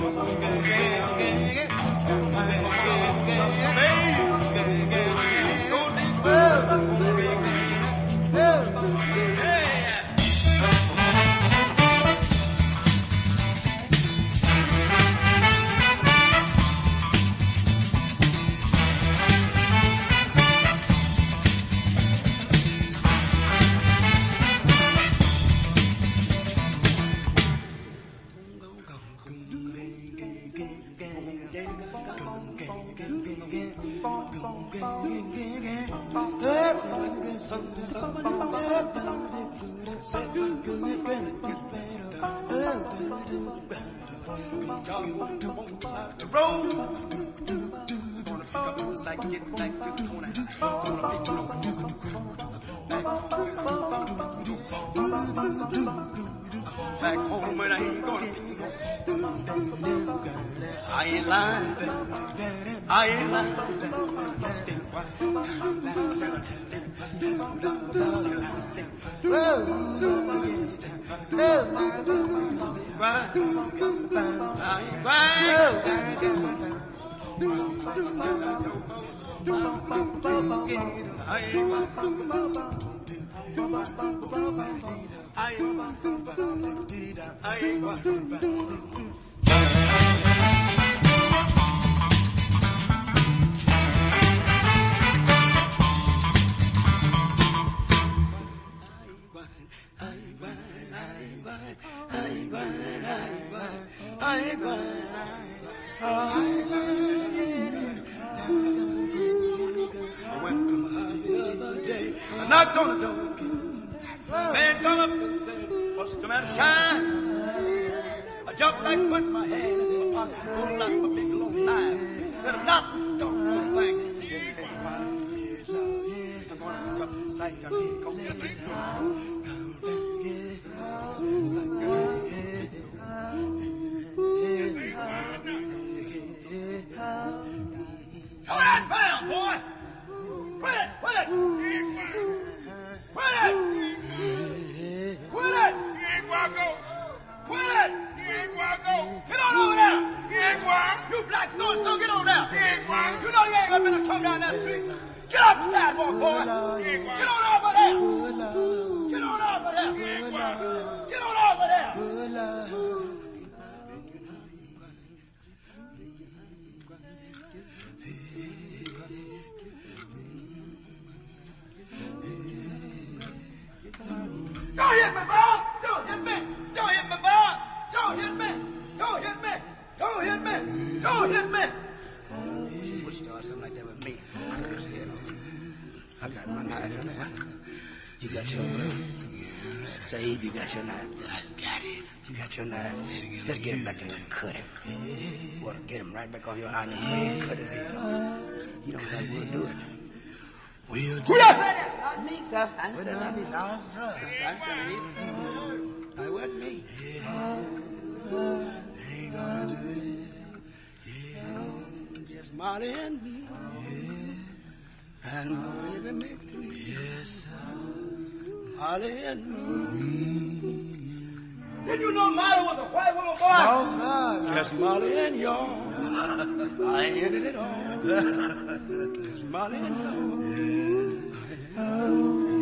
Back home and I ain't gonna I ain't lying. I ain't lying. Stay quiet. I knocked on the door. Man come up and said, "What's the matter, Shine?" I jumped back, put my hand in my pocket, pulled out my big long knife. Said, "I'm not talking about things." Just stay quiet. I'm going to come inside. I'm getting cold. Go that bound, boy! Quit it! Quit it! Quit it! Quit it! You ain't gonna go. Quit it! You ain't gonna go. Get on over there! You ain't gonna. You black so-and-so, get on there! You ain't gonna. You know you ain't gonna better come down that street. Get off the sidewalk, boy! You ain't gonna. Get on over there! Get on over there! You ain't gonna. Get on over there! Don't hit me, boy! Don't hit me! Don't hit me, boy! Don't hit me! Don't hit me! Don't hit me! Don't hit me! Would start something like that with me. I got my knife in there. You got your Sabe, you got your knife. I got it. You got your knife. Let's get him back in there and cut him. Well, get him right back on your eye and cut his head off. You don't think we'll do it? We'll do it. Who else said that? Not me, sir. I said that. No, sir. I said it. It wasn't me. Ain't gonna do it. Just Molly and me. And my baby make three. Yes, sir. Molly and me. Did you know Molly was a white woman, boy? No, sir. Just Molly and y'all. I ain't in it all. Just Molly and y'all.